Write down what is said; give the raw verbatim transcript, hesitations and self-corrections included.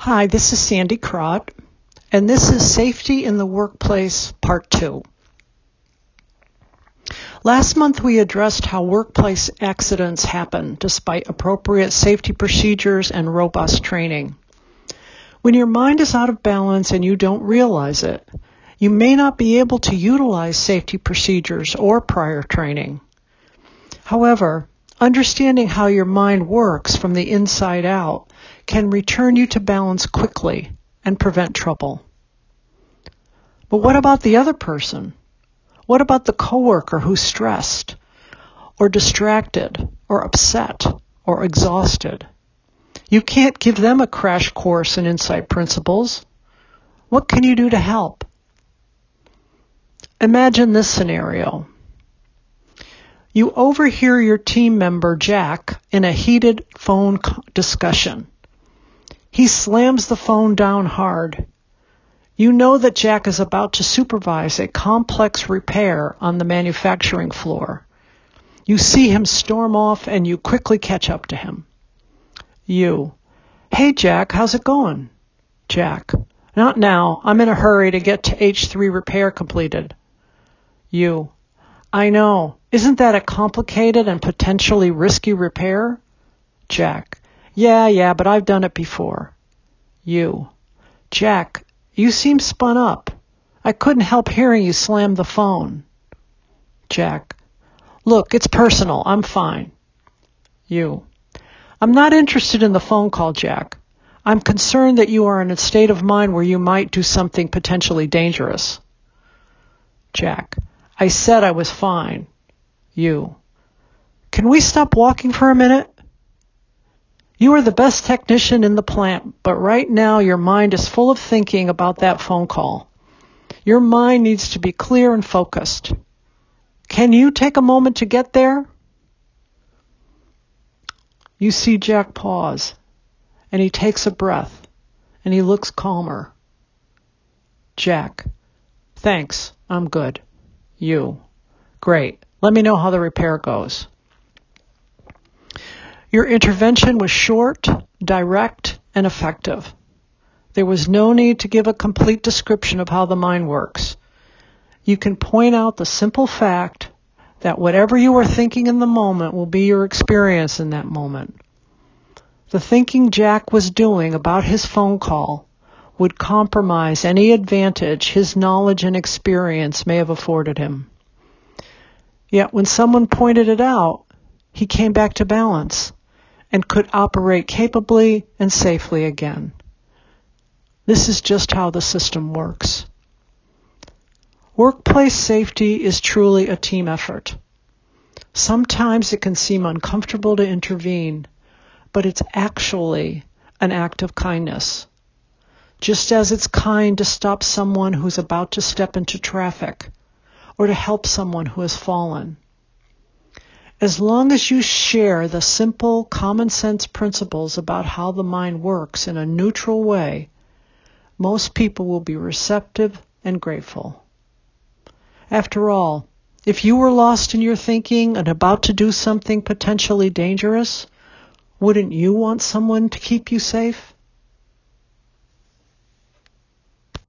Hi, this is Sandy Crott, and this is Safety in the Workplace Part two. Last month we addressed how workplace accidents happen despite appropriate safety procedures and robust training. When your mind is out of balance and you don't realize it, you may not be able to utilize safety procedures or prior training. However, understanding how your mind works from the inside out can return you to balance quickly and prevent trouble. But what about the other person? What about the coworker who's stressed, or distracted, or upset, or exhausted? You can't give them a crash course in insight principles. What can you do to help? Imagine this scenario. You overhear your team member, Jack, in a heated phone discussion. He slams the phone down hard. You know that Jack is about to supervise a complex repair on the manufacturing floor. You see him storm off and you quickly catch up to him. You, "Hey Jack, how's it going?" Jack, "Not now. I'm in a hurry to get to H three repair completed." You, "I know. Isn't that a complicated and potentially risky repair?" Jack, Yeah, yeah, but I've done it before." You, "Jack, you seem spun up. I couldn't help hearing you slam the phone." Jack, "Look, it's personal. I'm fine." You, "I'm not interested in the phone call, Jack. I'm concerned that you are in a state of mind where you might do something potentially dangerous." Jack, "I said I was fine." You, "Can we stop walking for a minute? You are the best technician in the plant, but right now your mind is full of thinking about that phone call. Your mind needs to be clear and focused. Can you take a moment to get there?" You see Jack pause, and he takes a breath, and he looks calmer. Jack, "Thanks, I'm good." You, "Great. Let me know how the repair goes." Your intervention was short, direct, and effective. There was no need to give a complete description of how the mind works. You can point out the simple fact that whatever you are thinking in the moment will be your experience in that moment. The thinking Jack was doing about his phone call would compromise any advantage his knowledge and experience may have afforded him. Yet when someone pointed it out, he came back to balance and could operate capably and safely again. This is just how the system works. Workplace safety is truly a team effort. Sometimes it can seem uncomfortable to intervene, but it's actually an act of kindness. Just as it's kind to stop someone who's about to step into traffic, or to help someone who has fallen. As long as you share the simple, common sense principles about how the mind works in a neutral way, most people will be receptive and grateful. After all, if you were lost in your thinking and about to do something potentially dangerous, wouldn't you want someone to keep you safe?